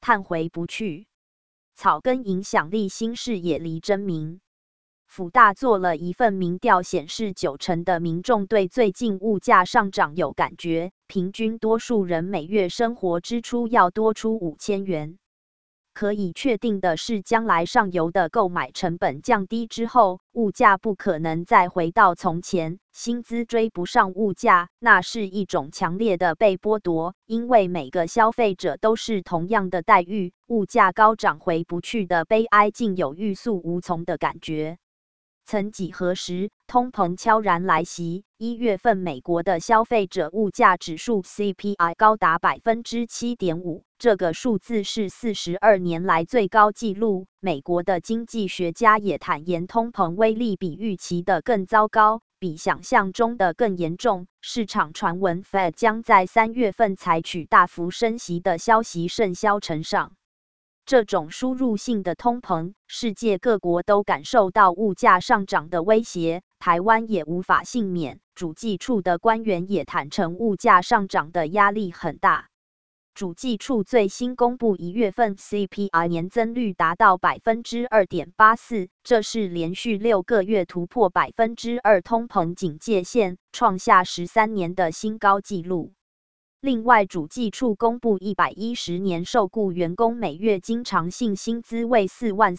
叹回不去。草根影响力新视野离真名。辅大做了一份民调，显示90%的民众对最近物价上涨有感觉，平均多数人每月生活支出要多出5000元。可以确定的是，将来上游的购买成本降低之后，物价不可能再回到从前，薪资追不上物价，那是一种强烈的被剥夺，因为每个消费者都是同样的待遇，物价高涨回不去的悲哀，竟有欲速无从的感觉。曾几何时，通膨悄然来袭。1月份美国的消费者物价指数 CPI 高达 7.5%， 这个数字是42年来最高纪录。美国的经济学家也坦言，通膨威力比预期的更糟糕，比想象中的更严重。市场传闻 Fed 将在3月份采取大幅升息的消息甚嚣尘上。这种输入性的通膨，世界各国都感受到物价上涨的威胁，台湾也无法幸免。主计处的官员也坦承，物价上涨的压力很大。主计处最新公布1月份 CPI 年增率达到 2.84%， 这是连续6个月突破 2% 通膨警戒线，创下13年的新高纪录。另外，主计处公布110年受雇员工每月经常性薪资为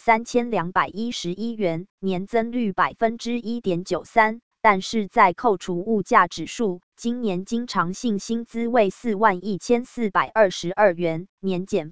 43211元，年增率 1.93%， 但是在扣除物价指数，今年经常性薪资为41422元，年减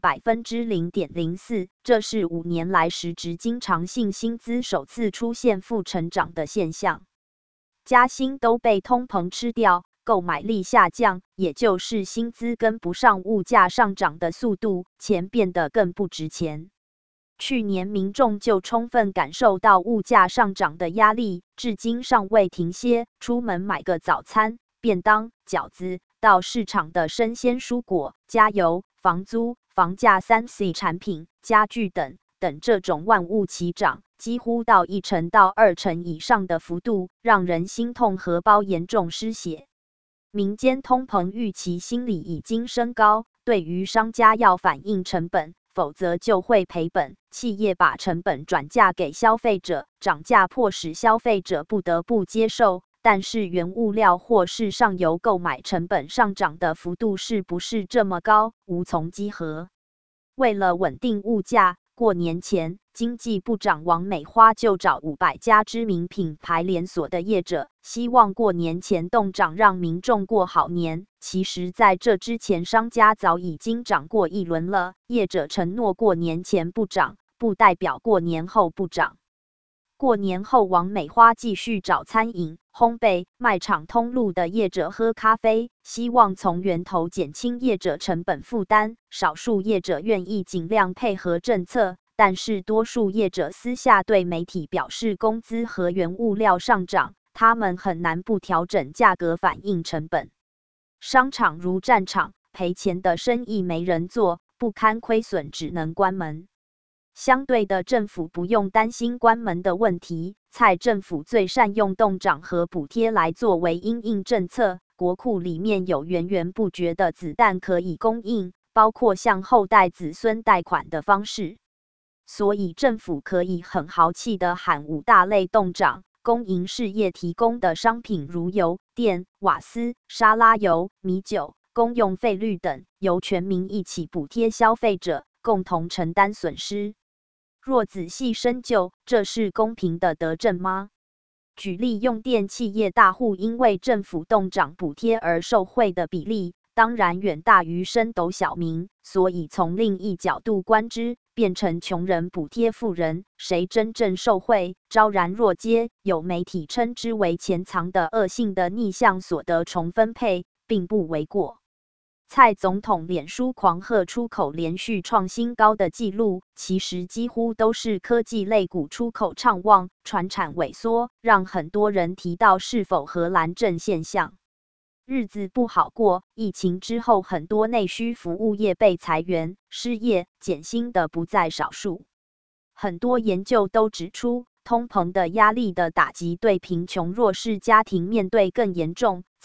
0.04%， 这是5年来实质经常性薪资首次出现负成长的现象。加薪都被通膨吃掉，购买力下降，也就是薪资跟不上物价上涨的速度，钱变得更不值钱。去年民众就充分感受到物价上涨的压力，至今尚未停歇。出门买个早餐、便当、饺子，到市场的生鲜蔬果、加油、房租、房价、3C 产品、家具等这种万物齐涨，几乎到1成到2成以上的幅度，让人心痛，荷包严重失血。民间通膨预期心理已经升高，对于商家要反映成本，否则就会赔本。企业把成本转嫁给消费者，涨价迫使消费者不得不接受。但是原物料或是上游购买成本上涨的幅度是不是这么高，无从稽核。为了稳定物价，过年前，经济部长王美花就找500家知名品牌连锁的业者，希望过年前冻涨，让民众过好年。其实在这之前，商家早已经涨过一轮了。业者承诺过年前不涨，不代表过年后不涨。过年后，王美花继续找餐饮、烘焙、卖场通路的业者喝咖啡，希望从源头减轻业者成本负担。少数业者愿意尽量配合政策，但是多数业者私下对媒体表示，工资和原物料上涨，他们很难不调整价格反映成本。商场如战场，赔钱的生意没人做，不堪亏损只能关门。相对的，政府不用担心关门的问题。蔡政府最善用冻涨和补贴来作为因应政策，国库里面有源源不绝的子弹可以供应，包括向后代子孙贷款的方式。所以政府可以很豪气的喊5大类冻涨，公营事业提供的商品如油、电、瓦斯、沙拉油、米酒、公用费率等，由全民一起补贴消费者，共同承担损失。若仔细深究，这是公平的德政吗？举例，用电企业大户因为政府冻涨补贴而受惠的比例，当然远大于升斗小民。所以从另一角度观之，变成穷人补贴富人，谁真正受惠？昭然若揭。有媒体称之为潜藏的恶性的逆向所得重分配，并不为过。蔡总统脸书狂贺出口连续创新高的纪录，其实几乎都是科技类股出口畅旺，传产萎缩，让很多人提到是否荷兰症现象。日子不好过，疫情之后很多内需服务业被裁员、失业、减薪的不在少数。很多研究都指出，通膨的压力的打击对贫穷弱势家庭面对更严重。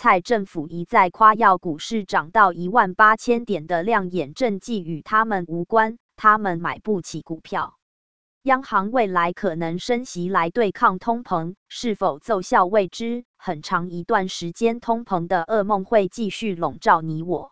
蔡政府一再夸耀股市涨到18000点的亮眼政绩与他们无关，他们买不起股票。央行未来可能升息来对抗通膨，是否奏效未知。很长一段时间，通膨的噩梦会继续笼罩你我。